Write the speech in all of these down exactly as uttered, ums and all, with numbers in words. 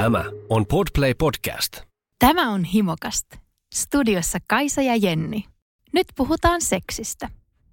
Tämä on Podplay Podcast. Tämä on Himokast. Studiossa Kaisa ja Jenni. Nyt puhutaan seksistä.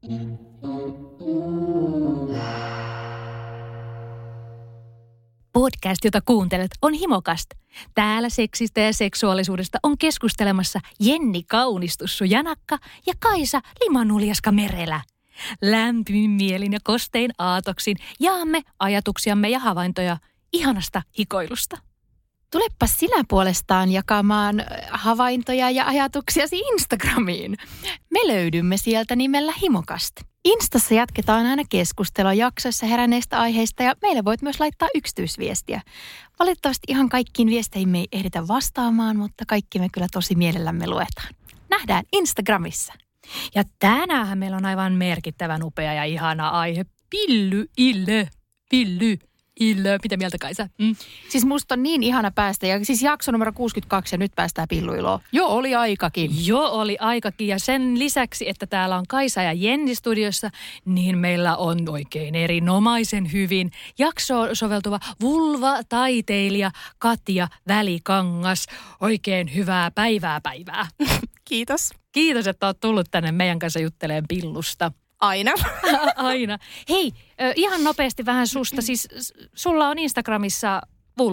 Podcast, jota kuuntelet, on Himokast. Täällä seksistä ja seksuaalisuudesta on keskustelemassa Jenni Kaunistussu Janakka ja Kaisa Limanuljaska Merelä. Lämpimin mielin ja kostein aatoksin jaamme ajatuksiamme ja havaintoja ihanasta hikoilusta. Tulepa sinä puolestaan jakamaan havaintoja ja ajatuksiasi Instagramiin. Me löydymme sieltä nimellä Himokast. Instassa jatketaan aina keskustelua jaksoissa heränneistä aiheista ja meille voit myös laittaa yksityisviestiä. Valitettavasti ihan kaikkiin viesteihin me ei ehditä vastaamaan, mutta kaikki me kyllä tosi mielellämme luetaan. Nähdään Instagramissa. Ja tänäänhän meillä on aivan merkittävän upea ja ihana aihe. Pilly-ille. Pilly. Ilö. Mitä mieltä Kaisa? Mm. Siis musta on niin ihana päästä, ja siis jakso numero kuusikymmentäkaksi ja nyt päästään pilluiloon. Jo oli aikakin. Jo oli aikakin ja sen lisäksi, että täällä on Kaisa ja Jenni studiossa, niin meillä on oikein erinomaisen hyvin jaksoon soveltuva vulva-taiteilija Katja Välikangas. Oikein hyvää päivää päivää. Kiitos. Kiitos, että oot tullut tänne meidän kanssa juttelemaan pillusta. Aina. Aina. Hei, ihan nopeasti vähän susta. Siis sulla on Instagramissa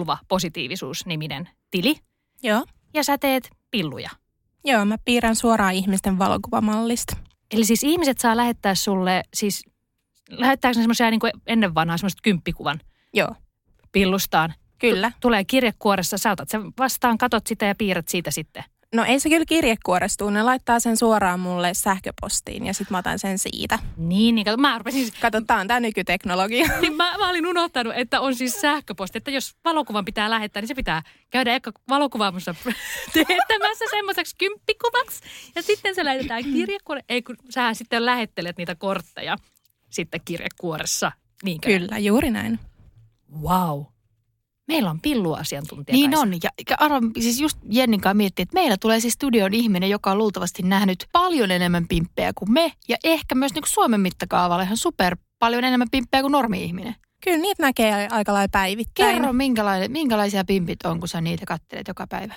vulva-positiivisuus-niminen tili. Joo. Ja sä teet pilluja. Joo, mä piirrän suoraan ihmisten valokuvamallista. Eli siis ihmiset saa lähettää sulle, siis lähettääkö ne semmoisia niin kuin ennen vanhaa semmoiset kymppikuvan? Joo. Pillustaan? Kyllä. T- tulee kirjekuoressa, sä otat sen vastaan, katot sitä ja piirrät siitä sitten. No ei se kyllä kirjekuorestuu, ne laittaa sen suoraan mulle sähköpostiin ja sit mä otan sen siitä. Niin, niin kato, mä rupesin... Kato, tää on tää nykyteknologia. Niin mä, mä olin unohtanut, että on siis sähköposti, että jos valokuvan pitää lähettää, niin se pitää käydä eka valokuvaamussa teettämässä semmoiseksi kymppikuvaksi. Ja sitten se lähetetään kirjekuoreen, ei kun sähän sitten lähettelet niitä kortteja sitten kirjekuoressa. Niinkö? Kyllä, juuri näin. Wow. Meillä on pilluasiantuntija. Niin Kaisa. on. Ja, ja arvo, siis just Jennin kanssa miettii, että meillä tulee siis studioon ihminen, joka on luultavasti nähnyt paljon enemmän pimppejä kuin me. Ja ehkä myös niin kuin Suomen mittakaavalla ihan super paljon enemmän pimppejä kuin normi-ihminen. Kyllä niitä näkee aika lailla päivittäin. Kerro, minkälaisia pimpit on, kun sä niitä katselet joka päivä?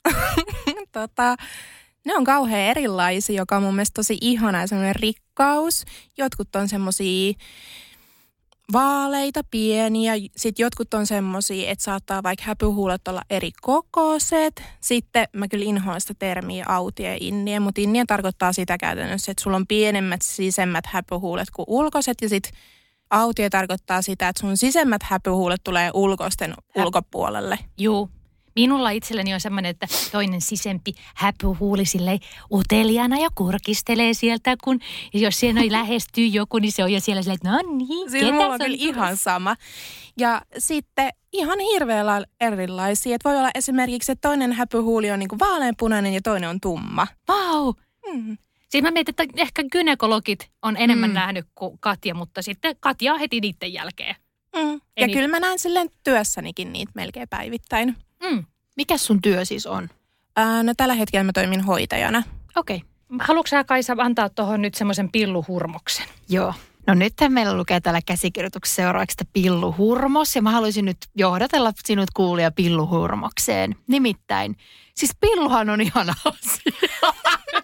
tota, ne on kauhean erilaisia, joka on mun mielestä tosi ihana ja semmoinen rikkaus. Jotkut on semmosia vaaleita, pieniä. Sitten jotkut on semmosia, että saattaa vaikka häpyhuulet olla eri kokoiset. Sitten mä kyllä inhoan sitä termiä autie ja innie, mutta innie tarkoittaa sitä käytännössä, että sulla on pienemmät sisemmät häpyhuulet kuin ulkoiset. Ja sitten autie tarkoittaa sitä, että sun sisemmät häpyhuulet tulee ulkoisten Hä- ulkopuolelle. Juu. Minulla itselleni on semmoinen, että toinen sisempi häpyhuuli silleen uteliaana ja kurkistelee sieltä, kun jos siinä lähestyy joku, niin se on jo siellä silleen, että no niin, siis ketä mulla on kyllä ihan sama. Ja sitten ihan hirveellä erilaisia. Että voi olla esimerkiksi, että toinen häpyhuuli on niinku vaaleanpunainen ja toinen on tumma. Vau! Mm. Siis mä mietin, että ehkä gynekologit on enemmän Mm. nähnyt kuin Katja, mutta sitten Katja on heti niiden jälkeen. Mm. Ja Eli... kyllä mä näen silleen työssänikin niitä melkein päivittäin. Mm. Mikä sun työ siis on? Ää, no tällä hetkellä mä toimin hoitajana. Okei. Okay. Haluatko sä, Kaisa, antaa tuohon nyt semmoisen pilluhurmoksen? Joo. No nythän meillä lukee täällä käsikirjoituksessa seuraavaksi pilluhurmos ja mä haluaisin nyt johdatella sinut kuulija pilluhurmokseen. Nimittäin, siis pilluhan on ihana asia.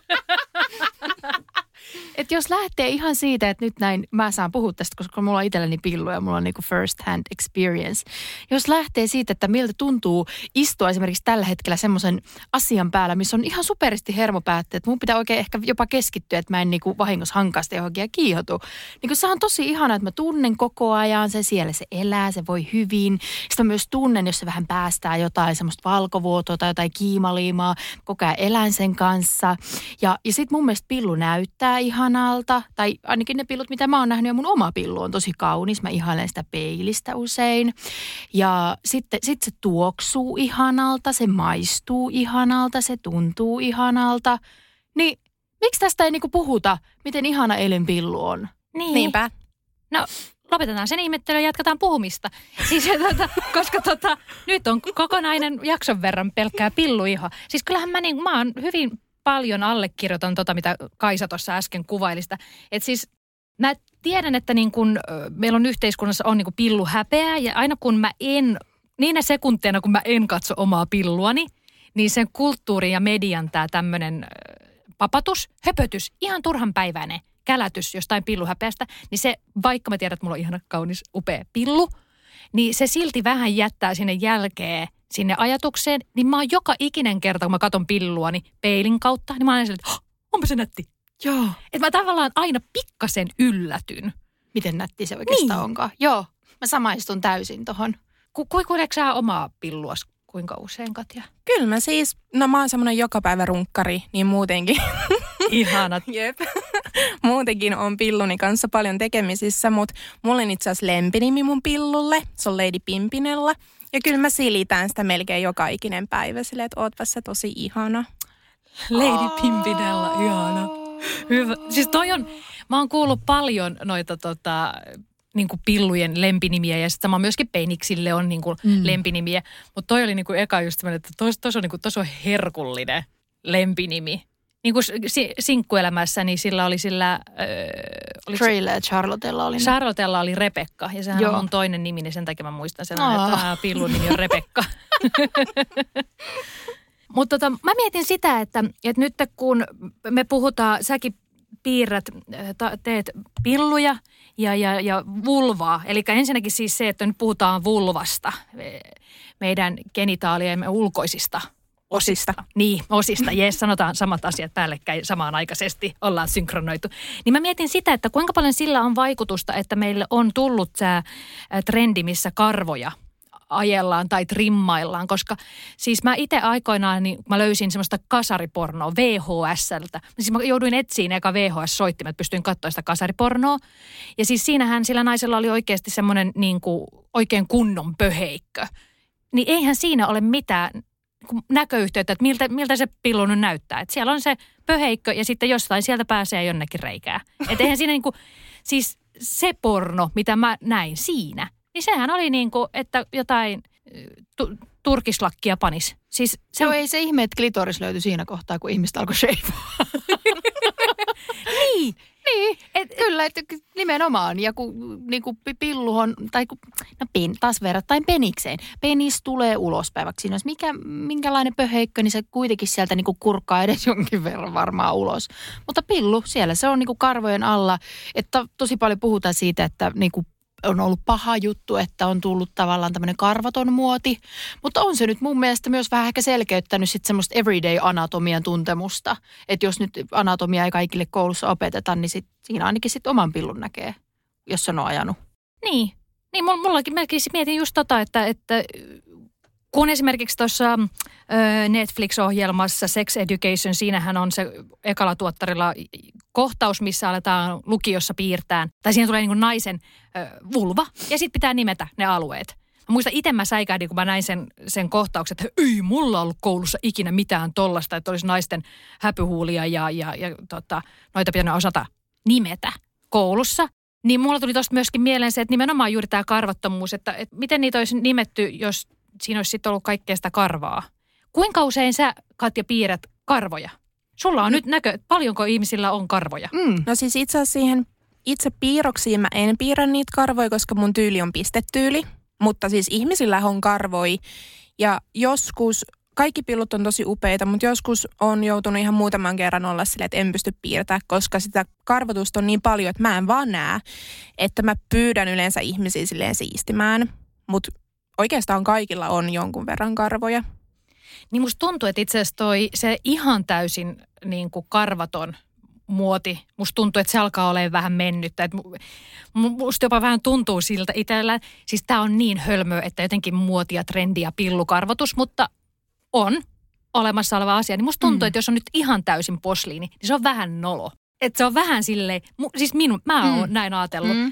Että jos lähtee ihan siitä, että nyt näin, mä saan puhua tästä, koska mulla on itselleni pillu ja mulla on niinku first hand experience. Jos lähtee siitä, että miltä tuntuu istua esimerkiksi tällä hetkellä semmoisen asian päällä, missä on ihan superisti hermopäätteet. Mun pitää oikein ehkä jopa keskittyä, että mä en niinku vahingossa hankasta johonkin ja kiihotu. Niinku se on tosi ihana, että mä tunnen koko ajan se siellä, se elää, se voi hyvin. Sitten mä myös tunnen, jos se vähän päästää jotain semmoista valkovuotoa tai jotain kiimaliimaa, koko ajan elän sen kanssa. Ja, ja sit mun mielestä pillu näyttää ihan ihanalta, tai ainakin ne pillut, mitä mä oon nähnyt, ja mun oma pillu on tosi kaunis. Mä ihailen sitä peilistä usein. Ja sitten sit se tuoksuu ihanalta, se maistuu ihanalta, se tuntuu ihanalta. Niin miksi tästä ei niinku puhuta, miten ihana eilen pillu on? Niin. Niinpä. No, lopetetaan sen ihmettelyä ja jatketaan puhumista. Siis, tota, koska tota, nyt on kokonainen jakson verran pelkkää pilluiho. Siis kyllähän mä, niin, mä oon hyvin paljon allekirjoitan tota, mitä Kaisa tuossa äsken kuvailista. Että siis mä tiedän, että niin kun, meillä on yhteiskunnassa on niin kun pilluhäpeää ja aina kun mä en niinä sekunteina, kun mä en katso omaa pilluani, niin sen kulttuurin ja median tämä tämmöinen papatus, höpötys, ihan turhan päiväinen kälätys jostain pilluhäpeästä, niin se, vaikka mä tiedän, että mulla on ihana, kaunis, upea pillu, niin se silti vähän jättää sinne jälkeen, sinne ajatukseen, niin mä oon joka ikinen kerta, kun mä katon pilluani peilin kautta, niin mä oon silleen, että onpa se nätti. Joo. Että mä tavallaan aina pikkasen yllätyn. Miten nätti se oikeastaan niin. onkaan. Joo, mä samaistun täysin tohon. Ku, ku, kuuleeko sä omaa pilluas kuinka usein, Katja? Kyllä mä siis, no mä oon semmoinen joka päivä runkkari, niin muutenkin. Ihanat. Jep. Muutenkin on pilluni kanssa paljon tekemisissä, mutta mulla on itse asiassa lempinimi mun pillulle. Se on Lady Pimpinella. Ja kyllä mä silitän sitä melkein joka ikinen päivä silleen, että ootpas sä tosi ihana. Lady Pimpinella, ihana. Hyvä. Siis toi on, mä oon kuullut paljon noita tota, niin kuin pillujen lempinimiä ja sitten sama myöskin peniksille on niin kuin mm. lempinimiä. Mutta toi oli niin kuin eka just tämmöinen, että tos, tos on, niin kuin, tos on herkullinen lempinimi. Niin kuin sinkkuelämässä, niin sillä oli sillä... Öö, Treyllä ja Charlottella oli... Charlottella oli Rebekka ja sehän Joo. on mun toinen nimi, niin sen takia mä muistan sen, oh. että pillun nimi on Rebekka. Mutta tota, mä mietin sitä, että, että nyt kun me puhutaan, säkin piirrät, teet pilluja ja, ja, ja vulvaa. Eli ensinnäkin siis se, että nyt puhutaan vulvasta, meidän genitaaliemme ulkoisista osista. Niin, osista. Jees, sanotaan samat asiat päällekkäin samanaikaisesti. Ollaan synkronoitu. Niin mä mietin sitä, että kuinka paljon sillä on vaikutusta, että meille on tullut tämä trendi, missä karvoja ajellaan tai trimmaillaan. Koska siis mä itse aikoinaan, niin mä löysin semmoista kasaripornoa V H S:ltä. Siis mä jouduin etsiin eka V H S-soittimet, pystyin katsoa sitä kasaripornoa. Ja siis siinähän sillä naisella oli oikeasti semmoinen niin kuin oikein kunnon pöheikkö. Niin eihän siinä ole mitään näköyhteyttä, että miltä, miltä se pillu nyt näyttää. Että siellä on se pöheikkö ja sitten jostain sieltä pääsee jonnekin reikää. Että eihän siinä niinku, siis se porno, mitä mä näin siinä, niin sehän oli niinku, että jotain tu, turkislakkia panis. Siis se no on... ei se ihme, että klitoris löytyi siinä kohtaa, kun ihmistä alkoi sheivaa. niin. Niin, et, kyllä, että nimenomaan. Ja kun niinku pilluhon, tai kun, no pen, taas verrattain penikseen. Penis tulee ulospäiväksi. Jos mikä, minkälainen pöheikkö, niin se kuitenkin sieltä niinku kurkkaa edes jonkin verran varmaan ulos. Mutta pillu, siellä se on niinku karvojen alla. Että tosi paljon puhutaan siitä, että niinku on ollut paha juttu, että on tullut tavallaan tämmöinen karvaton muoti. Mutta on se nyt mun mielestä myös vähän ehkä selkeyttänyt sitten semmoista everyday-anatomian tuntemusta. Että jos nyt anatomia ei kaikille koulussa opeteta, niin sit, siinä ainakin sitten oman pillun näkee, jos se on ajanut. Niin, niin mullakin mäkin mietin just tota, että, että kun esimerkiksi tuossa Netflix-ohjelmassa Sex Education, siinähän on se ekalla tuottarilla kohtaus, missä aletaan lukiossa piirtää. Tai siinä tulee niin kuin naisen ö, vulva ja sitten pitää nimetä ne alueet. Mä muistan itse mä säikähdin, kun mä näin sen, sen kohtauksen, että ei mulla ollut koulussa ikinä mitään tollasta, että olisi naisten häpyhuulia ja, ja, ja tota, noita pitänyt osata nimetä koulussa. Niin mulla tuli tosta myöskin mieleen se, että nimenomaan juuri tämä karvattomuus, että, että miten niitä olisi nimetty, jos siinä olisi sitten ollut kaikkea sitä karvaa. Kuinka usein sä, Katja, piirrät karvoja? Sulla on mm. nyt näkö, paljonko ihmisillä on karvoja? Mm. No siis itse asiassa siihen itse piirroksiin mä en piirrä niitä karvoja, koska mun tyyli on pistetyyli. Mutta siis ihmisillä on karvoja ja joskus, kaikki pillut on tosi upeita, mutta joskus on joutunut ihan muutaman kerran olla silleen, että en pysty piirtämään, koska sitä karvotusta on niin paljon, että mä en vaan näe, että mä pyydän yleensä ihmisiä silleen siistimään. Mutta oikeastaan kaikilla on jonkun verran karvoja. Niin musta tuntuu, että itse asiassa toi se ihan täysin niin kuin karvaton muoti, musta tuntuu, että se alkaa olemaan vähän mennyttä. Et musta jopa vähän tuntuu siltä itsellä. Siis tää on niin hölmöä, että jotenkin muoti ja trendi ja pillukarvotus, mutta on olemassa oleva asia. Niin musta tuntuu, mm. että jos on nyt ihan täysin posliini, niin se on vähän nolo. Että se on vähän silleen, siis minun, mä mm. oon näin ajatellut. Mm.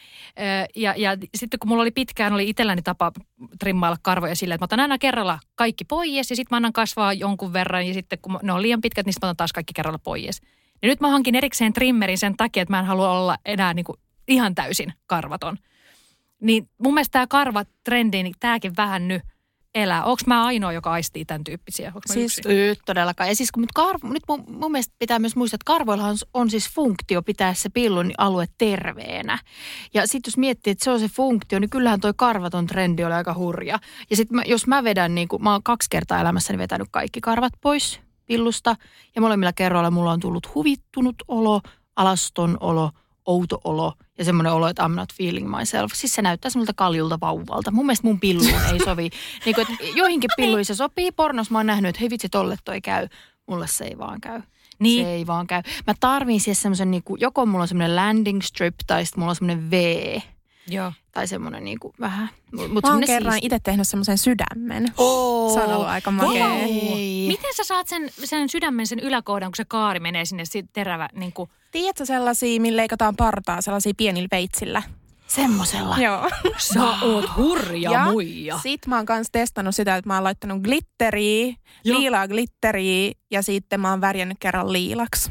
Ja, ja sitten kun mulla oli pitkään, oli itselläni tapa trimmailla karvoja silleen, että mä otan aina kerralla kaikki pois ja sitten mä annan kasvaa jonkun verran ja sitten kun ne on liian pitkät, niin sitten mä otan taas kaikki kerralla pois. Ja nyt mä hankin erikseen trimmerin sen takia, että mä en halua olla enää niin kuin ihan täysin karvaton. Niin mun mielestä tämä karvatrendi, niin tämäkin vähän nyt, elää? Onko mä ainoa, joka aistii tämän tyyppisiä? Siis yy, todellakaan. Ja siis kun nyt, karvo, nyt mun, mun mielestä pitää myös muistaa, että karvoillahan on, on siis funktio pitää se pillun alue terveenä. Ja sitten jos miettii, että se on se funktio, niin kyllähän toi karvaton trendi oli aika hurja. Ja sitten jos mä vedän, niin kuin mä oon kaksi kertaa elämässäni vetänyt kaikki karvat pois pillusta. Ja molemmilla kerroilla mulla on tullut huvittunut olo, alaston olo, outo olo ja semmoinen olo, että I'm not feeling myself. Siis se näyttää semmoilta kaljulta vauvalta. Mun mielestä mun pilluun ei sovi. Niin kuin, että joihinkin pilluihin se sopii. Pornos mä oon nähnyt, että hei vitsi, tolle toi käy. Mulle se ei vaan käy. Niin. Se ei vaan käy. Mä tarviin siis semmoisen, niin kuin, joko mulla on semmoinen landing strip tai sitten mulla on semmoinen V. Joo. Tai semmoinen niin kuin vähän. Mut mä oon kerran siisti. Itse tehnyt semmoisen sydämen. Oh, se on ollut aika makea. Miten sä saat sen, sen sydämen, sen yläkohdan, kun se kaari menee sinne terävä? Niin kuin... Tiedätkö sellaisia, millä leikataan partaa, sellaisia pienillä veitsillä? Semmosella. Joo. Sä oot hurja ja muija. Sit mä oon kans testannut sitä, että mä oon laittanut glitteriä, Joo. liilaa glitteriä ja sitten mä oon värjännyt kerran liilaksi.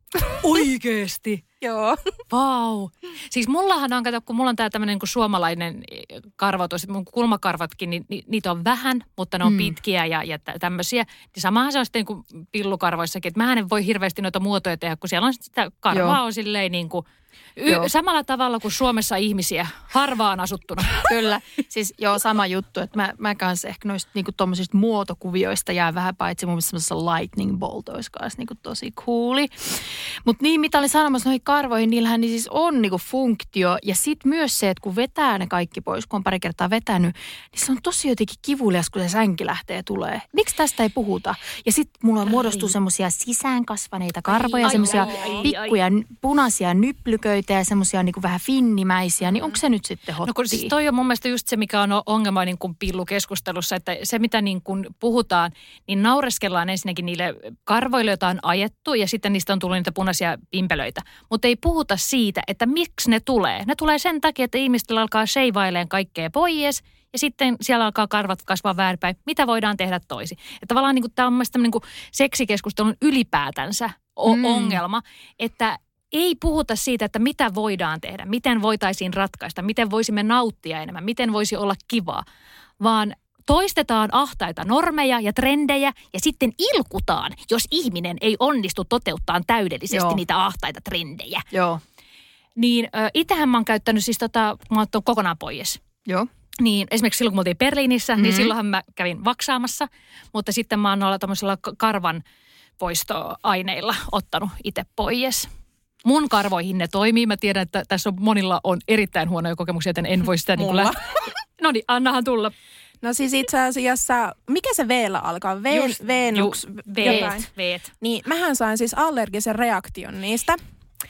Oikeesti? Joo. Vau. Wow. Siis mullahan on, kato, kun mulla on tää tämmönen niin kuin suomalainen karvotus, että mun kulmakarvatkin, niin ni, niitä on vähän, mutta ne on mm. pitkiä ja, ja tämmöisiä. Niin samahan se on sitten niin kuin pillukarvoissakin, että mähän en voi hirveästi noita muotoja tehdä, kun siellä on sitä karvaa on silleen niin kuin Y- samalla tavalla kuin Suomessa ihmisiä, harvaan asuttuna. Kyllä, siis joo, sama juttu, että mä, mä kanssa ehkä noista niinku tommosista muotokuvioista jää vähän paitsi mun mielestä semmoisessa lightning bolt olisi kanssa niinku tosi cooli. Mutta niin, mitä olin sanomassa noihin karvoihin, niillähän niin siis on niinku funktio ja sitten myös se, että kun vetää ne kaikki pois, kun on pari kertaa vetänyt, niin se on tosi jotenkin kivulias, kun se sänki lähtee tulee. Miksi tästä ei puhuta? Ja sitten mulla muodostuu semmoisia sisäänkasvaneita karvoja, semmoisia pikkuja punaisia nyplyköitä ja semmoisia niin kuin vähän finnimäisiä, niin onko se nyt sitten hottia? No kun siis toi on mun mielestä just se, mikä on ongelma niin kuin pillukeskustelussa, että se mitä niin kuin puhutaan, niin naureskellaan ensinnäkin niille karvoille, joita on ajettu ja sitten niistä on tullut niitä punaisia pimpelöitä. Mutta ei puhuta siitä, että miksi ne tulee. Ne tulee sen takia, että ihmiset alkaa sheivailemaan kaikkea pois ja sitten siellä alkaa karvat kasvaa väärinpäin. Mitä voidaan tehdä toisin? Että tavallaan niin kuin, tämä on mun mielestä tämmöinen niin kuin seksikeskustelun ylipäätänsä o- mm. ongelma, että ei puhuta siitä, että mitä voidaan tehdä, miten voitaisiin ratkaista, miten voisimme nauttia enemmän, miten voisi olla kivaa, vaan toistetaan ahtaita normeja ja trendejä ja sitten ilkutaan, jos ihminen ei onnistu toteuttaa täydellisesti Joo. niitä ahtaita trendejä. Joo. Niin äh, itsehän mä oon käyttänyt siis tota, mä oon kokonaan pois. Joo. Niin esimerkiksi silloin, kun me oltiin Berliinissä, mm-hmm. niin silloinhan mä kävin vaksaamassa, mutta sitten mä oon olla tämmöisellä karvan poistoaineilla ottanut itse pois. Mun karvoihin ne toimii. Mä tiedän, että tässä on, monilla on erittäin huonoja kokemuksia, joten en voi sitä niin kuin lähteä. No niin, annahan tulla. No siis itse asiassa, mikä se V-llä alkaa? V, Just, Venux, ju, veet, veet. Niin mähän sain siis allergisen reaktion niistä.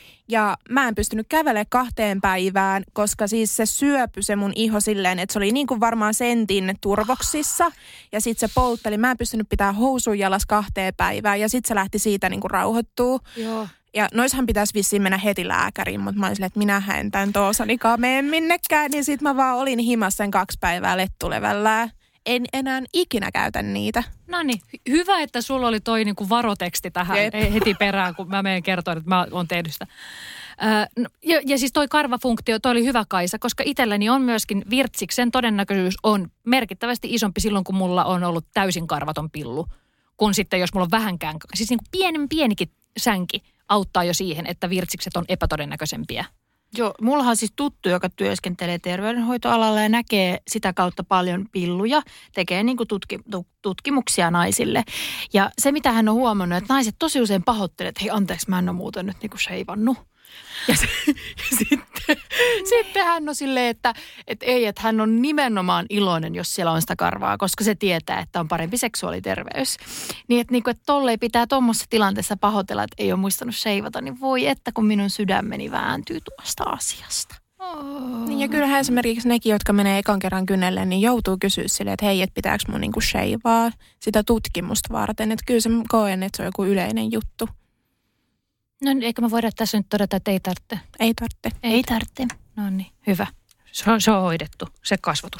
Ja mä en pystynyt kävelemään kahteen päivään, koska siis se syöpy se mun iho silleen, että se oli niin kuin varmaan sentin turvoksissa. Ja sit se poltteli. Mä en pystynyt pitää housuun jalas kahteen päivään ja sit se lähti siitä niin kuin rauhoittuu. Joo. Ja noissahan pitäisi vissiin mennä heti lääkäriin, mutta mä olin silleen, että minähän en tämän toosanikaan mene minnekään. Niin sit mä vaan olin himassa sen kaksi päivää lettulevällään. En enää ikinä käytä niitä. No niin, hy- hyvä, että sulla oli toi niinku varoteksti tähän Jep. heti perään, kun mä menen kertoa, että mä oon tehnyt sitä. Öö, no, ja, ja siis toi karvafunktio, toi oli hyvä Kaisa, koska itselläni on myöskin virtsiksen todennäköisyys on merkittävästi isompi silloin, kun mulla on ollut täysin karvaton pillu. Kun sitten, jos mulla on vähänkään, siis niin kuin pienen pienikin sänki auttaa jo siihen, että virtsikset on epätodennäköisempiä. Joo, mullahan on siis tuttu, joka työskentelee terveydenhoitoalalla ja näkee sitä kautta paljon pilluja, tekee niin kuin tutki, tutkimuksia naisille. Ja se, mitä hän on huomannut, että naiset tosi usein pahoittelee, että hei anteeksi, mä en ole muuten nyt niin kuin sheivannut. Ja, se, ja sitten, sitten hän on silleen, että, että ei, että hän on nimenomaan iloinen, jos siellä on sitä karvaa, koska se tietää, että on parempi seksuaaliterveys. Niin, että, niin kuin, että tolleen pitää tuommoisessa tilanteessa pahoitella, että ei ole muistanut sheivata, niin voi että kun minun sydämeni vääntyy tuosta asiasta. Oh. Niin ja kyllähän esimerkiksi nekin, jotka menee ekan kerran kynnelle, niin joutuu kysyä silleen, että hei, että pitääkö mun niinku sheivaa sitä tutkimusta varten. Että kyllä se koen, että se on joku yleinen juttu. No eikö mä voida tässä nyt todeta, että ei tarvitse? Ei tarvitse. Ei, ei tarvitse. No niin, hyvä. Se on, se on hoidettu, se kasvatus.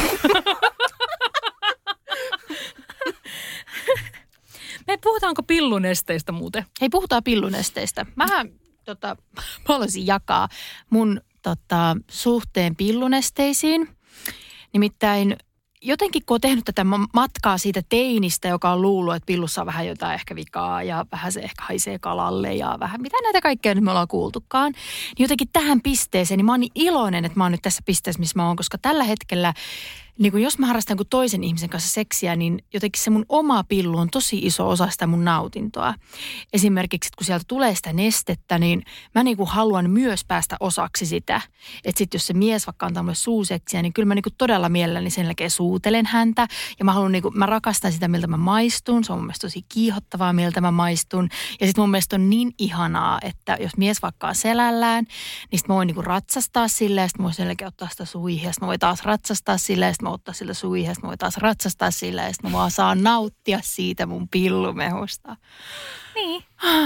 Me puhutaanko pillunesteistä muuten? Hei, puhutaan pillunesteistä. Mähän tota, mä haluaisin jakaa mun tota, suhteen pillunesteisiin. Nimittäin jotenkin kun on tehnyt tätä matkaa siitä teinistä, joka on luullut, että pillussa on vähän jotain ehkä vikaa ja vähän se ehkä haisee kalalle ja vähän mitä näitä kaikkea nyt me ollaan kuultukaan. Niin jotenkin tähän pisteeseen, niin mä oon niin iloinen, että mä oon nyt tässä pisteessä, missä mä oon, koska tällä hetkellä niin kun jos mä harrastan kuin toisen ihmisen kanssa seksiä, niin jotenkin se mun oma pillu on tosi iso osa sitä mun nautintoa. Esimerkiksi, että kun sieltä tulee sitä nestettä, niin mä niin kuin haluan myös päästä osaksi sitä. Että sitten jos se mies vaikka antaa mulle suuseksiä, niin kyllä mä niin kuin todella mielelläni sen jälkeen suutelen häntä. Ja mä haluan niin kuin, mä rakastan sitä, miltä mä maistun. Se on mun mielestä tosi kiihottavaa, miltä mä maistun. Ja sitten mun mielestä on niin ihanaa, että jos mies vaikka on selällään, niin sitten mä voin niin kuin ratsastaa sillä ja sitten mä voin sen jälkeen ottaa sitä suihin ja sitten mä voin taas ratsastaa sillä ja sitten ottaa sillä suihin, ja sitten mä voin taas ratsastaa sillä, ja sitten mä vaan saan nauttia siitä mun pillumehusta. Niin.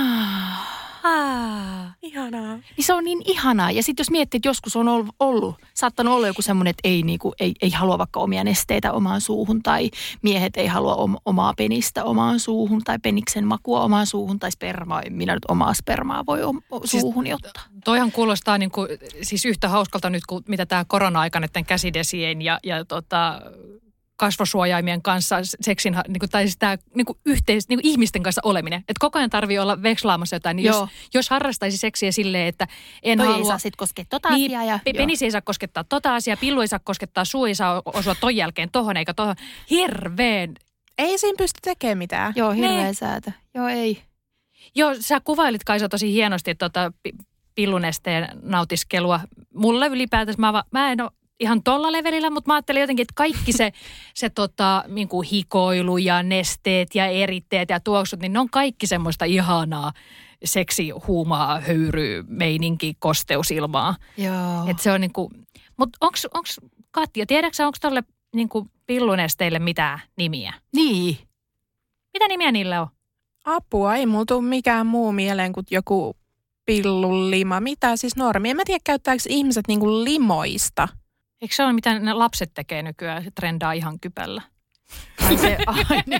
Ah, ihanaa. Niin se on niin ihanaa. Ja sitten jos miettii, että joskus on ollut, ollut saattanut olla joku semmoinen, että ei, niinku, ei, ei halua vaikka omia nesteitä omaan suuhun, tai miehet ei halua om, omaa penistä omaan suuhun, tai peniksen makua omaan suuhun, tai spermaa. En minä nyt omaa spermaa voi om, suuhun siis, ottaa. Toihan kuulostaa niin kuin, siis yhtä hauskalta nyt, kuin mitä tämä korona-aika näiden käsidesien ja, ja tota, kasvosuojaimien kanssa seksin, niin kuin, tai siis tämä niin kuin yhteis, niin kuin ihmisten kanssa oleminen. Että koko ajan tarvii olla vekslaamassa jotain. Niin jos, jos harrastaisi seksiä silleen, että en toi halua... ei saa sitten koskettaa tota niin, asiaa. Ja, penis ei saa koskettaa tota asiaa, pillu ei saa koskettaa, suu ei saa osua ton jälkeen tohon eikä tohon. Hirveen. Ei siinä pysty tekemään mitään. Joo, hirveä ne. säätö. Joo, ei. Joo, sä kuvailit Kaisa tosi hienosti tuota pillunesteen nautiskelua. Mulle ylipäätänsä, mä, mä en ole ihan tolla levelillä, mutta mä ajattelin jotenkin, että kaikki se, se tota, niin kuin hikoilu ja nesteet ja eritteet ja tuoksut, niin ne on kaikki semmoista ihanaa seksi, huumaa, höyryä, meininki, kosteusilmaa. Joo. Että se on niin kuin, mutta onks, onks Katja, tiedätkö onko tolle niin kuin pillunesteille mitään nimiä? Niin. Mitä nimiä niillä on? Apua, ei mulla tule mikään muu mieleen kuin joku pillulima. Mitä siis normi? En mä tiedä, käyttääkö ihmiset niinku limoista. Eikö se ole, mitä ne lapset tekee nykyään? Se trendaa ihan kypällä. Ai se, ai niin.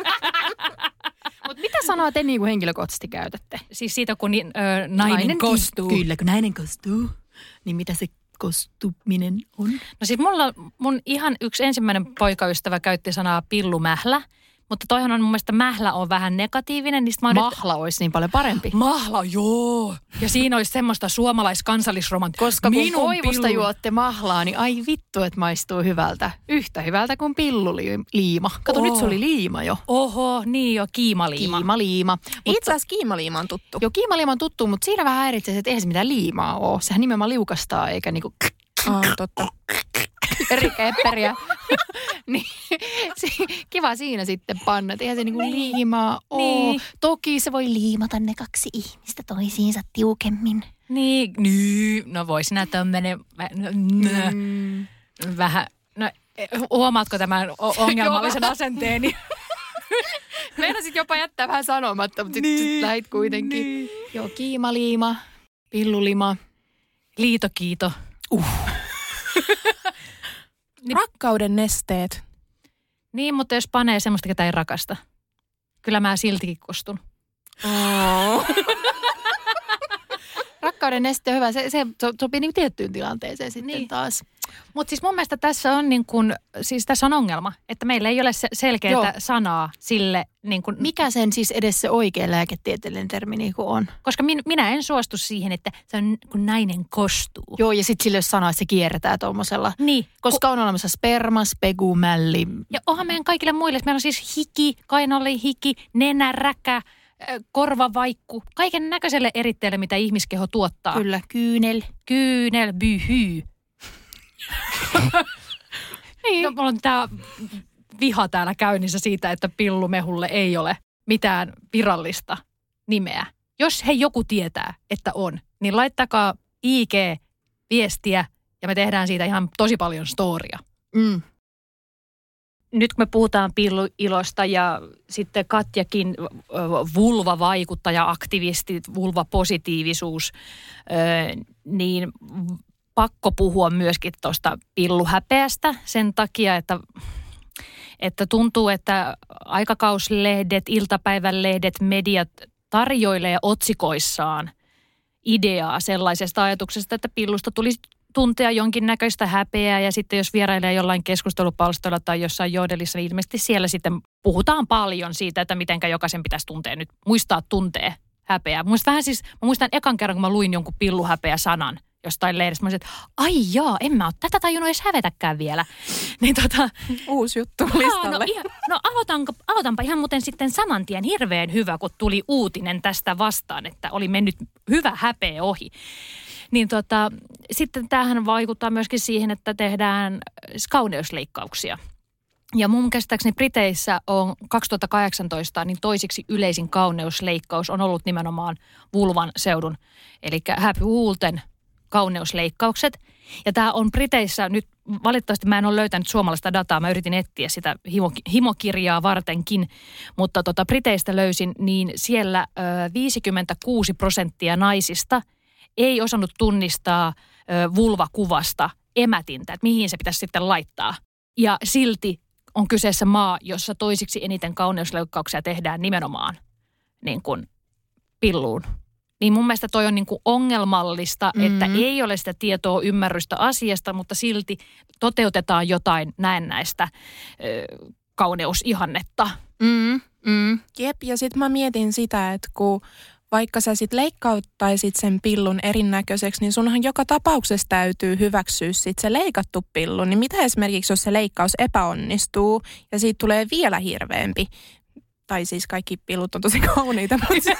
Mutta mitä sanoa te niinku henkilökohtaisesti käytätte? Siis siitä, kun ni, ö, nainen, nainen kostuu. Kyllä, kun nainen kostuu. Niin mitä se kostuminen on? No siis mulla, mun ihan yksi ensimmäinen poikaystävä käytti sanaa pillumählä. Mutta toihan on mun mielestä mählä on vähän negatiivinen. Niin Mahla nyt... olisi niin paljon parempi. Mahla, joo. Ja siinä olisi semmoista suomalaiskansallisromantiikkaa. Koska kun minun koivusta pillu... juotte mahlaa, niin ai vittu, että maistuu hyvältä. Yhtä hyvältä kuin pilluliima. Kato, oh. Nyt se oli liima jo. Oho, niin jo, kiimaliima. Kiimaliima. Itse asiassa kiimaliima on tuttu. Joo, kiimaliima on tuttu, mutta siinä vähän häiritsee, että eihän se mitään liimaa ole. Sehän nimenomaan liukastaa, eikä niinku... Ah, totta. Perikepperiä. Niin, kiva siinä sitten panna. Eihän se niinku liimaa ole. Niin. Toki se voi liimata ne kaksi ihmistä toisiinsa tiukemmin. Niin, niin. No vois nää tämmönen mm. vähän, no huomaatko tämän ongelmallisen asenteeni? Meinasit jopa jättää vähän sanomatta, mutta sitten niin, sit lähit kuitenkin. Niin. Joo, kiimaliima, pillulima, liitokiito. Uh. Niin, rakkauden nesteet. Niin, mutta jos panee semmoista, ketä ei rakasta. Kyllä mä siltikin kostun. Oh. Rakkauden neste on hyvä. Se, se sopii niin tiettyyn tilanteeseen sitten niin. Taas. Mutta siis mun mielestä tässä on, niin kun, siis tässä on ongelma, että meillä ei ole selkeää Joo. sanaa sille. Niin kun, mikä sen siis edes se oikea lääketieteellinen termi niin kuin on? Koska min, minä en suostu siihen, että se on kun nainen kostuu. Joo, ja sitten sille jos sanoo, että se kierretään tuommoisella. Niin. Koska on olemassa sperma, spegu, mälli. Ja onhan meidän kaikille muille, meillä on siis hiki, kainalli hiki, nenä, räkä, korvavaikku. Kaiken näköiselle eritteelle, mitä ihmiskeho tuottaa. Kyllä, kyynel. Kyynel, byhy. Niin. No, mulla on tää viha täällä käynnissä siitä, että pillumehulle ei ole mitään virallista nimeä. Jos he joku tietää, että on, niin laittakaa I G-viestiä ja me tehdään siitä ihan tosi paljon storia. Mm. Nyt kun me puhutaan pilluilosta ja sitten Katjakin vulvavaikuttaja, aktivisti, vulvapositiivisuus, niin pakko puhua myöskin tuosta pilluhäpeästä sen takia, että, että tuntuu, että aikakauslehdet, iltapäivälehdet, mediat tarjoilee otsikoissaan ideaa sellaisesta ajatuksesta, että pillusta tulisi tuntea jonkinnäköistä häpeää ja sitten jos vierailee jollain keskustelupalstoilla tai jossain joodelissa, niin ilmeisesti siellä sitten puhutaan paljon siitä, että mitenkä jokaisen pitäisi tuntea nyt, muistaa tuntee häpeää. Muistan vähän siis, mä muistan ekan kerran, kun mä luin jonkun pilluhäpeä-sanan jostain lehdestä. Mä olisin, että ai jaa, en mä ole tätä tajunnut edes hävetäkään vielä. Niin tota, uusi juttu listalle. No, ihan, no aloitanpa, aloitanpa ihan muuten sitten saman tien hirveän hyvä, kun tuli uutinen tästä vastaan, että oli mennyt hyvä häpeä ohi. Niin tota, sitten tämähän vaikuttaa myöskin siihen, että tehdään kauneusleikkauksia. Ja mun käsittääkseni Briteissä on kaksituhattakahdeksantoista niin toisiksi yleisin kauneusleikkaus on ollut nimenomaan vulvan seudun, eli häpyhuulten kauneusleikkaukset. Ja tämä on Briteissä nyt, valitettavasti mä en ole löytänyt suomalaista dataa, mä yritin etsiä sitä himokirjaa vartenkin, mutta tota Briteistä löysin, niin siellä ö, viisikymmentäkuusi prosenttia naisista ei osannut tunnistaa ö, vulvakuvasta emätintä, että mihin se pitäisi sitten laittaa. Ja silti on kyseessä maa, jossa toisiksi eniten kauneusleikkauksia tehdään nimenomaan niin kuin pilluun. Niin mun mielestä toi on niin kuin ongelmallista, mm-hmm. että ei ole sitä tietoa, ymmärrystä asiasta, mutta silti toteutetaan jotain näennäistä ö, kauneusihannetta. Mm, mm. Jep, ja sitten mä mietin sitä, että kun vaikka sä sit leikkauttaisit sen pillun erinäköiseksi, niin sunhan joka tapauksessa täytyy hyväksyä sit se leikattu pillu. Niin mitä esimerkiksi, jos se leikkaus epäonnistuu ja siitä tulee vielä hirveämpi? Tai siis kaikki pillut on tosi kauniita.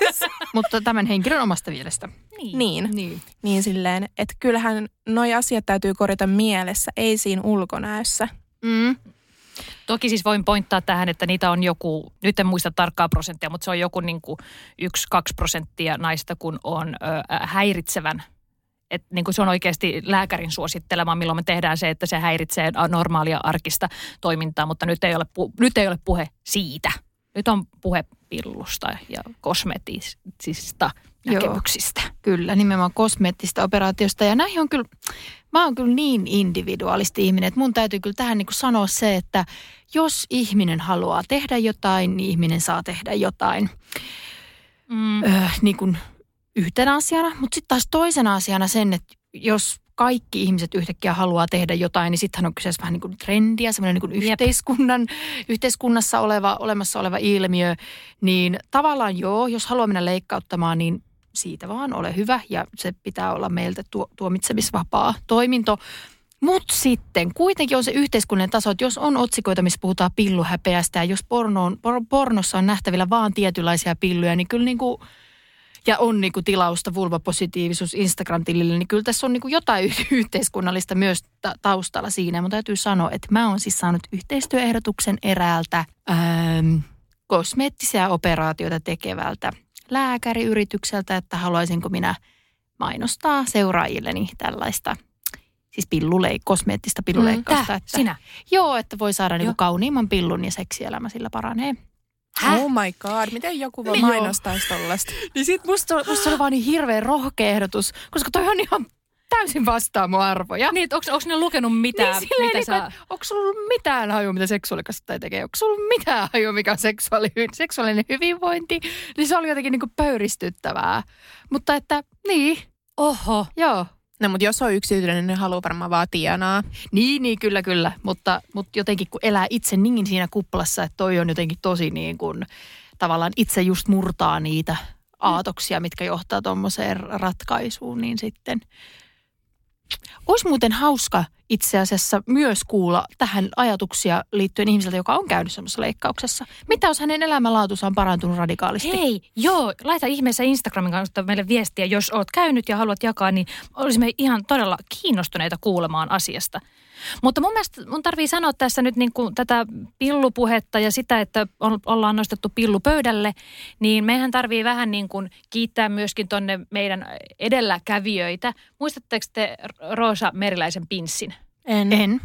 Mutta tämän henkilön omasta mielestä. Niin. Niin, niin. niin silleen, että kyllähän noi asiat täytyy korjata mielessä, ei siinä ulkonäössä. Mm. Toki siis voin pointtaa tähän, että niitä on joku, nyt en muista tarkkaa prosenttia, mutta se on joku niin kuin yksi, kaksi prosenttia naista, kun on ö, häiritsevän. Että niin kuin se on oikeasti lääkärin suosittelema, milloin me tehdään se, että se häiritsee normaalia arkista toimintaa, mutta nyt ei ole, nyt ei ole puhe siitä. Nyt on puhe pillusta ja kosmeettisista näkemyksistä. Joo, kyllä, nimenomaan kosmeettista operaatiosta. Ja näihin on kyllä, mä oon kyllä niin individualisti ihminen, että mun täytyy kyllä tähän niin kuin sanoa se, että jos ihminen haluaa tehdä jotain, niin ihminen saa tehdä jotain. Mm. Öö, niin kuin yhtenä asiana, mutta sitten taas toisena asiana sen, että jos kaikki ihmiset yhtäkkiä haluaa tehdä jotain, niin sittenhän on kyseessä vähän niin kuin trendiä, semmoinen niin kuin yhteiskunnan, yhteiskunnassa oleva, olemassa oleva ilmiö. Niin tavallaan joo, jos haluaa mennä leikkauttamaan, niin siitä vaan ole hyvä ja se pitää olla meiltä tuo, tuomitsemisvapaa toiminto. Mutta sitten kuitenkin on se yhteiskunnallinen taso, että jos on otsikoita, missä puhutaan pilluhäpeästä ja jos pornoon, por, pornossa on nähtävillä vaan tietynlaisia pilluja, niin kyllä niin kuin ja on niin kuin tilausta vulvapositiivisuus Instagram-tilille, niin kyllä tässä on niin kuin jotain yhteiskunnallista myös ta- taustalla siinä. Mutta täytyy sanoa, että mä oon siis saanut yhteistyöehdotuksen eräältä ähm, kosmeettisia operaatioita tekevältä lääkäriyritykseltä, että haluaisinko minä mainostaa seuraajilleni tällaista siis pillulei- kosmeettista pilluleikkausta. Mm, että, sinä? Joo, että voi saada niin kuin kauniimman pillun ja seksielämä sillä paranee. Häh? Oh my god, miten joku voi niin mainostaisi tollaista? Niin sit musta, musta oli vaan niin hirveän rohkea ehdotus, koska toi on ihan täysin vastaa mun arvoja. Niin, onko ne lukenut mitään, niin, silleen, mitä niin, saa? Onko sulla ollut mitään hajua, mitä seksuaalikasvattaja tekee? Onko sulla ollut mitään hajua, mikä on seksuaali, seksuaalinen hyvinvointi? Niin se oli jotenkin niinku pöyristyttävää. Mutta että, niin. Oho. Joo. No, mutta jos on yksityinen, niin haluaa varmaan vaan tienaa. Niin, niin, kyllä, kyllä. Mutta, mutta jotenkin kun elää itse niin siinä kuplassa, että toi on jotenkin tosi niin kuin tavallaan itse just murtaa niitä aatoksia, mitkä johtaa tuommoiseen ratkaisuun, niin sitten olisi muuten hauska itse asiassa myös kuulla tähän ajatuksia liittyen ihmiseltä, joka on käynyt semmoisessa leikkauksessa. Mitä jos hänen elämänlaatunsa on parantunut radikaalisti? Hei, joo, laita ihmeessä Instagramin kanssa meille viestiä, jos oot käynyt ja haluat jakaa, niin olisimme ihan todella kiinnostuneita kuulemaan asiasta. Mutta mun mielestä mun tarvii sanoa tässä nyt niin kuin tätä pillupuhetta ja sitä, että on, ollaan nostettu pillu pöydälle, niin meidän tarvii vähän niin kuin kiittää myöskin tonne meidän edelläkävijöitä. Muistatteko te Roosa Meriläisen pinssin? En. En.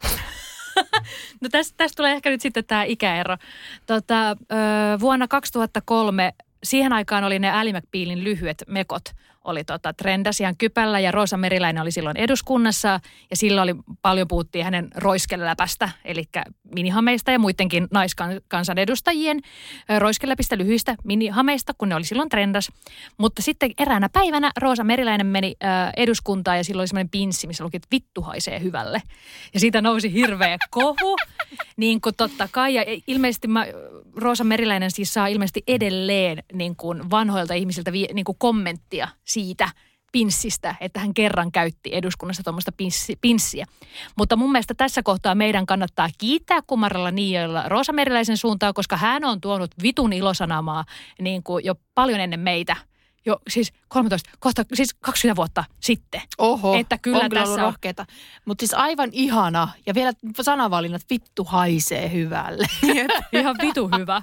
No tästä, tästä tulee ehkä nyt sitten tämä ikäero. Tota, ö, vuonna kaksituhattakolme siihen aikaan oli ne Ally McBealin lyhyet mekot oli tota trendasian kypällä ja Roosa Meriläinen oli silloin eduskunnassa ja silloin oli paljon puhuttiin hänen roiskeläpästä, eli minihameista ja muidenkin naiskansanedustajien roiskeläpistä lyhyistä minihameista, kun ne oli silloin trendas. Mutta sitten eräänä päivänä Roosa Meriläinen meni eduskuntaan ja silloin oli semmoinen pinssi, missä luki, että vittu haisee hyvälle. Ja siitä nousi hirveä kohu, niin kuin totta kai. Ja ilmeisesti mä, Roosa Meriläinen siis saa ilmeisesti edelleen niin kuin vanhoilta ihmisiltä niin kuin kommenttia siitä pinssistä, että hän kerran käytti eduskunnassa tuommoista pinssi, pinssiä. Mutta mun mielestä tässä kohtaa meidän kannattaa kiittää Kumaralla Niioilla Roosa Meriläisen suuntaan, koska hän on tuonut vitun ilosanamaa niin kuin jo paljon ennen meitä. Jo siis kolmetoista, kohta siis kaksikymmentä vuotta sitten. Oho, että kyllä on kyllä tässä ollut rohkeeta. Mutta siis aivan ihana. Ja vielä sanavalinnat, vittu haisee hyvälle. Ihan vitu hyvä.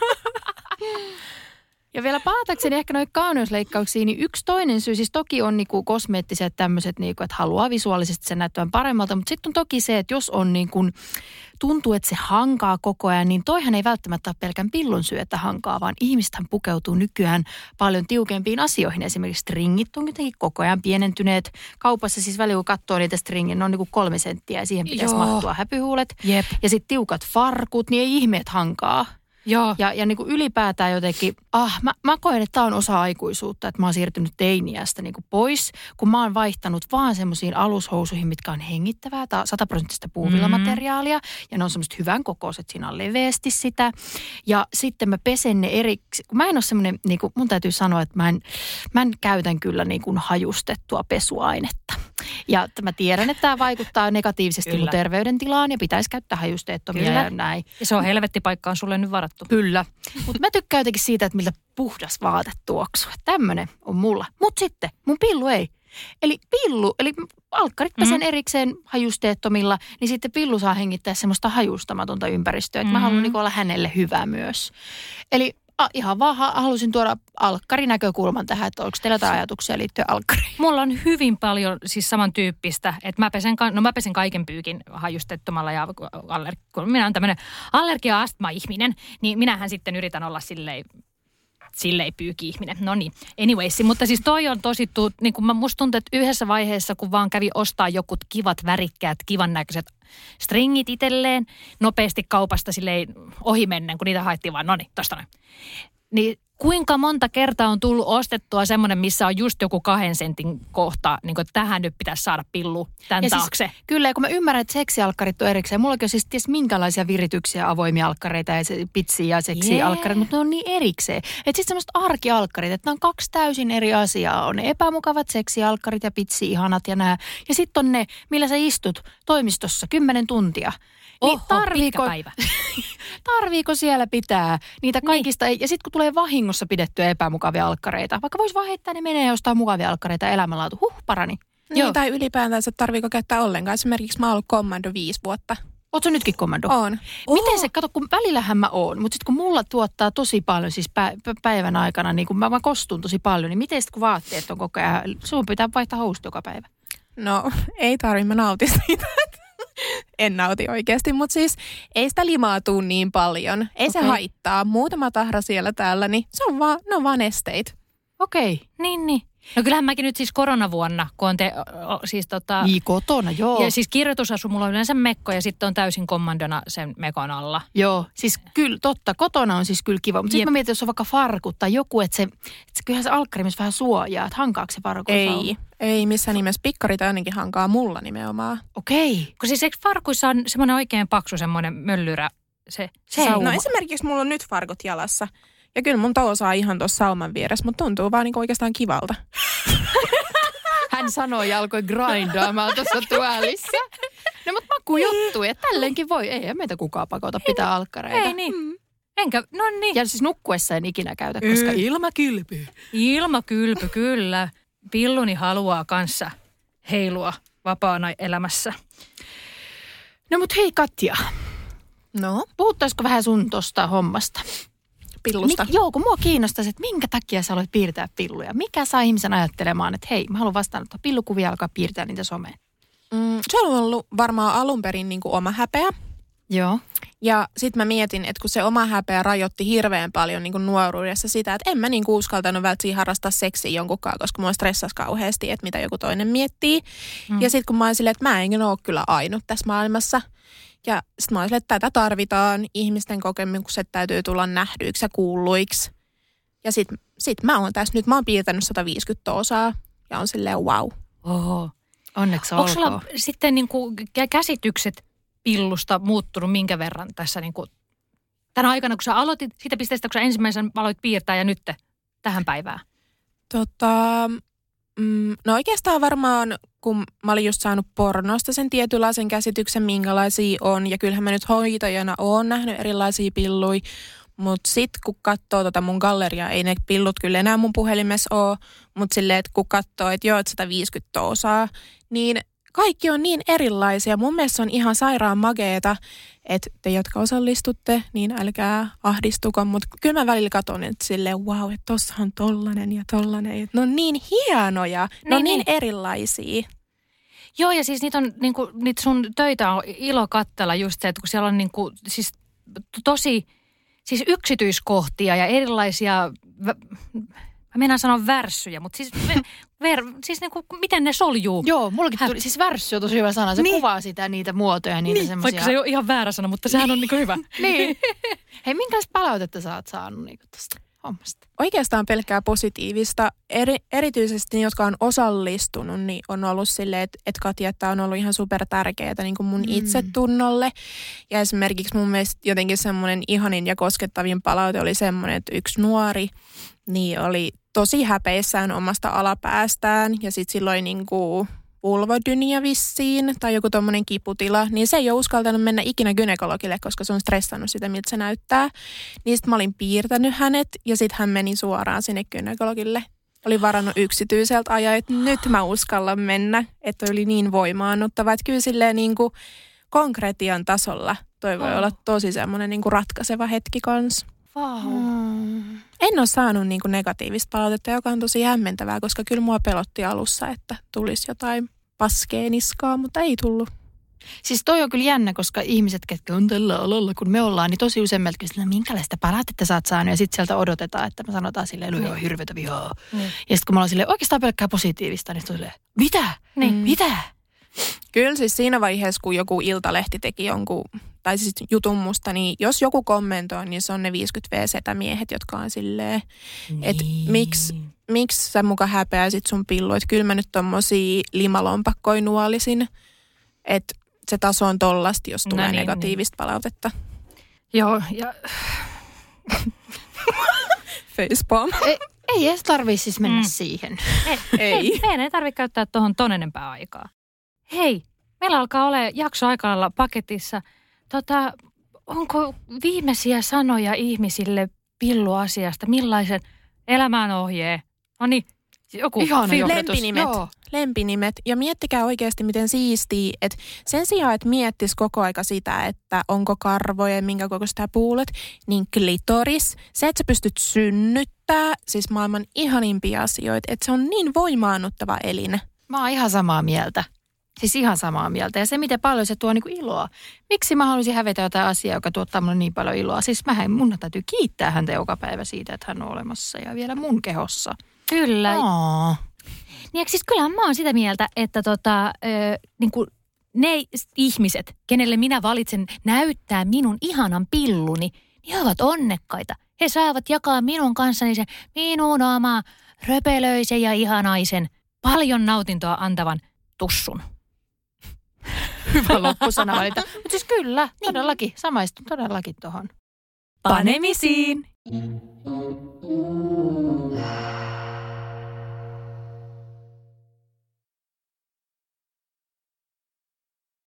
Ja vielä palatakseni ehkä noihin kauneusleikkauksiin, niin yksi toinen syy, siis toki on niinku kosmeettiset tämmöiset, niinku, että haluaa visuaalisesti sen näyttävän paremmalta, mutta sitten on toki se, että jos on niin kuin, tuntuu, että se hankaa koko ajan, niin toihan ei välttämättä ole pelkän pillun syy, että hankaa, vaan ihmistähän pukeutuu nykyään paljon tiukempiin asioihin. Esimerkiksi stringit on jotenkin koko ajan pienentyneet. Kaupassa siis välillä kun katsoo niitä stringin, ne on niinku kolme senttiä ja siihen pitäisi Joo. mahtua häpyhuulet. Jep. Ja sitten tiukat farkut, niin ei ihmeet hankaa. Joo. Ja, ja niin kuin ylipäätään jotenkin, ah, mä, mä koen, että tämä on osa aikuisuutta, että mä oon siirtynyt teiniästä niin kuin pois, kun mä oon vaihtanut vaan semmoisiin alushousuihin, mitkä on hengittävää, tai sataprosenttista puuvillamateriaalia, mm-hmm. ja ne on semmoiset hyvän kokoiset, siinä on leveästi sitä. Ja sitten mä pesen ne eriksi, kun mä en ole semmoinen, niin kuin mun täytyy sanoa, että mä en, mä en käytän kyllä niin kuin hajustettua pesuainetta. Ja mä tiedän, että tämä vaikuttaa negatiivisesti mun terveydentilaan ja pitäisi käyttää hajusteettomia Kyllä. ja näin. Ja se on helvettipaikka on sulle nyt varattu. Kyllä. Mutta mä tykkään jotenkin siitä, että miltä puhdas vaate tuoksuu. Tämmönen on mulla. Mutta sitten mun pillu ei. Eli pillu, eli alkkarit pesen mm-hmm. erikseen hajusteettomilla, niin sitten pillu saa hengittää semmoista hajustamatonta ympäristöä. Että mm-hmm. mä haluan niin olla hänelle hyvä myös. Eli a, ihan vaan halusin tuoda alkkarinäkökulman tähän, että onko teillä jotain ajatuksia liittyen alkkariin? Mulla on hyvin paljon siis samantyyppistä, että mä pesen, no mä pesen kaiken pyykin hajustettomalla ja allergi, kun minä olen tämmöinen allergia-astma-ihminen, niin minähän sitten yritän olla silleen, silleen pyyki-ihminen. No niin, anyways, mutta siis toi on tosi, tu, niin kuin mä musta tuntuu, että yhdessä vaiheessa, kun vaan kävi ostaa jokut kivat, värikkäät, kivan näköiset stringit itselleen, nopeasti kaupasta silleen ohimennen, kun niitä haettiin vaan, no niin, tosta noin. Niin kuinka monta kertaa on tullut ostettua semmoinen, missä on just joku kahden sentin kohta, niin kuin tähän nyt pitäisi saada pillu tämän ja taakse. Siis, kyllä, ja kun mä ymmärrän, että seksialkkarit on erikseen. Mullakin on siis ties minkälaisia virityksiä, avoimia alkkareita ja pitsiä ja seksialkkareita, mutta ne on niin erikseen. Että sitten semmoista arkialkkarit, että ne on kaksi täysin eri asiaa. On ne epämukavat seksialkkarit ja pitsi-ihanat ja nää. Ja sitten on ne, millä sä istut toimistossa kymmenen tuntia. Niin Oho, tarviiko, pitkä päivä. tarviiko siellä pitää niitä kaikista, niin. Ja sitten kun tulee vahingossa pidettyä epämukavia alkkareita, vaikka voisi vaan heittää ne menee ja ostaa mukavia alkkareita ja elämänlaatu, huh, parani. Niin, Joo. tai ylipäätänsä tarviiko käyttää ollenkaan. Esimerkiksi mä oon ollut kommando viisi vuotta. Ootko nytkin kommando? On. Miten se, kato, kun välillähän mä oon, mutta sitten kun mulla tuottaa tosi paljon, siis pä- päivän aikana, niin kun mä, mä kostun tosi paljon, niin miten sitten kun vaatteet on koko ajan, sun pitää vaihtaa housut joka päivä? No, ei tarvi, mä nautin siitä. En nauti oikeasti, mutta siis ei sitä limaa tuu niin paljon. Ei okay. se haittaa. Muutama tahra siellä täällä, niin se on vaan, ne on vaan esteitä. Okei. Okay. Niin, niin. No kyllähän mäkin nyt siis koronavuonna, kun on te, o, siis tota... Niin, kotona, joo. Ja siis kirjoitusasu, mulla on yleensä mekko ja sitten on täysin kommandona sen mekon alla. Joo, siis kyllä, totta, kotona on siis kyllä kiva. Mutta sitten mä mietin, jos on vaikka farkut tai joku, että se, että se kyllähän se alkkari myös vähän suojaa, että hankaako se farkut? Ei, ei missään nimessä. Pikkarit ainakin hankaa mulla nimenomaan. Okei. Kun siis eikö farkuissa on semmoinen oikein paksu semmoinen möllyrä, se, se sauma? No esimerkiksi mulla on nyt farkut jalassa. Ja kyllä mun toho saa ihan tuossa sauman vieressä, mutta tuntuu vaan niinku oikeastaan kivalta. Hän sanoi ja alkoi grindaamaan tuossa tuolissa. No mutta maku juttu, että tälleenkin voi. Ei meitä kukaan pakota pitää alkkareita. Ei niin. Mm. Enkä, no niin. Ja siis nukkuessa en ikinä käytä, koska ilmakylpy. Ilmakylpy, kyllä. Pilluni haluaa kanssa heilua vapaana elämässä. No mut hei Katja. No? Puhuttaisiko vähän sun tosta hommasta? Pillusta? Mik, joo, kun mua kiinnostaisi, että minkä takia sä aloit piirtää pilluja. Mikä saa ihmisen ajattelemaan, että hei, mä haluan vastaanottaa pillukuvia, alkaa piirtää niitä someen. Mm, se on ollut varmaan alun perin niin kuin oma häpeä. Joo. Ja sit mä mietin, että kun se oma häpeä rajoitti hirveän paljon niin kuin nuoruudessa sitä, että en mä niin kuin uskaltanut välttämättä harrastaa seksiä jonkunkaan, koska mua stressasi kauheasti, että mitä joku toinen miettii. Mm. Ja sit kun mä olin silleen, että mä en ole kyllä ainut tässä maailmassa. Ja sit mä olin silleen, että tätä tarvitaan, ihmisten kokemukset täytyy tulla nähdyiksi ja kuulluiksi. Ja sit, sit mä oon tässä nyt, mä oon piirtänyt sata viisikymmentä osaa ja on silleen wow. Oho. Onneksi Onko olkoon. sulla sitten niin kuin käsitykset pillusta muuttunut minkä verran tässä niin kuin tänä aikana, kun sä aloitit, siitä pisteestä, kun sä ensimmäisen aloit piirtää ja nyt tähän päivään? Tota, mm, no oikeastaan varmaan, kun mä olin just saanut pornosta sen tietynlaisen käsityksen, minkälaisia on. Ja kyllähän mä nyt hoitajana oon nähnyt erilaisia pilluja. Mutta sitten kun katsoo tota mun galleriaa, ei ne pillut kyllä enää mun puhelimessa ole. Mutta silleen, että kun katsoo, että joo, että sata viisikymmentä osaa, niin kaikki on niin erilaisia. Mun mielestä se on ihan sairaan mageeta, että te, jotka osallistutte, niin älkää ahdistuko. Mutta kyllä mä välillä katson, että silleen, wow, että tossahan on tollanen ja tollanen. Ne on niin hienoja, ne niin, on niin, niin erilaisia. Joo, ja siis niitä, on, niin kuin, niitä sun töitä on ilo katsella just se, että kun siellä on niin kuin, siis tosi siis yksityiskohtia ja erilaisia, mä meinaan sanoa värssyjä, mutta siis, ver, siis niin kuin, miten ne soljuu. Joo, mullakin tuli, siis värssy on tosi hyvä sana, se niin. Kuvaa sitä, niitä muotoja, niitä niin, semmoisia. Vaikka se ei ole ihan väärä sana, mutta sehän on niin kuin hyvä. Niin. Hei, minkälaista palautetta sä oot saanut niin tästä hommasta? Oikeastaan pelkkää positiivista. Eri, erityisesti ne, jotka on osallistunut, niin on ollut silleen, että, että Katja, että on ollut ihan super tärkeää niin kuin mun mm. itsetunnolle. Ja esimerkiksi mun mielestä jotenkin semmoinen ihanin ja koskettavin palaute oli semmoinen, että yksi nuori niin oli tosi häpeissään omasta alapäästään ja sitten silloin niin kuin vulvodynia vissiin tai joku tommonen kiputila, niin se ei ole uskaltanut mennä ikinä gynekologille, koska se on stressannut sitä, miltä se näyttää. Niin sitten mä olin piirtänyt hänet ja sitten hän meni suoraan sinne gynekologille. Oli varannut yksityiseltä ajaa, että nyt mä uskallan mennä, että oli niin voimaannuttava. Että kyllä silleen niin kuin konkretian tasolla toi voi oh. olla tosi semmoinen niin kuin ratkaiseva hetki kanssa. Wow. Hmm. En ole saanut niin kuin negatiivista palautetta, joka on tosi hämmentävää, koska kyllä mua pelotti alussa, että tulisi jotain paskea niskaa, mutta ei tullut. Siis toi on kyllä jännä, koska ihmiset, ketkä on tällä alalla, kun me ollaan, niin tosi usein meiltä kysytään, minkälaista palautetta sä oot saanut, ja sitten sieltä odotetaan, että me sanotaan silleen, että on hirveätä vihaa. Mm. Ja sitten kun me ollaan silleen, oikeastaan pelkkää positiivista, niin silleen, mitä? Niin. Mitä? Kyllä siis siinä vaiheessa, kun joku Iltalehti teki jonkun, tai siis jutun musta, niin jos joku kommentoi, niin se on ne viisikymmentä V-setämiehet, jotka on silleen, niin. että miksi, miksi sä muka häpeäisit sun pillu, että kyllä mä nyt tommosia limalompakkoja nuolisin, että se taso on tollasta, jos tulee no niin, negatiivista niin. palautetta. Joo, ja facepalm. Ei, ei edes tarvii siis mennä mm. siihen. Ei. ei. Meidän ei tarvitse käyttää tuohon ton enempää aikaa. Hei, meillä alkaa olla jakso aika lailla paketissa. Tota, onko viimeisiä sanoja ihmisille pilluasiasta? Millaisen elämän ohjee? No niin, joku lempinimet. Joo. Lempinimet. Ja miettikää oikeasti, miten siistii, että sen sijaan, että miettisi koko aika sitä, että onko karvoja ja minkä kokoista puulet, niin klitoris, se, että sä pystyt synnyttää, siis maailman ihanimpia asioita, että se on niin voimaannuttava elin. Mä oon ihan samaa mieltä. Siis ihan samaa mieltä. Ja se, miten paljon se tuo niinku iloa. Miksi mä haluaisin hävetä jotain asiaa, joka tuottaa mulle niin paljon iloa? Siis mähän, mun täytyy kiittää häntä joka päivä siitä, että hän on olemassa ja vielä mun kehossa. Kyllä. Aa. Niin, siis kyllähän mä oon sitä mieltä, että tota, ö, niin kuin ne ihmiset, kenelle minä valitsen näyttää minun ihanan pilluni, niin he ovat onnekkaita. He saavat jakaa minun kanssani sen minun oma röpelöisen ja ihanaisen, paljon nautintoa antavan tussun. Hyvä loppusana valita. Mutta siis kyllä, todellakin, samaistun todellakin tuohon. Panemisiin!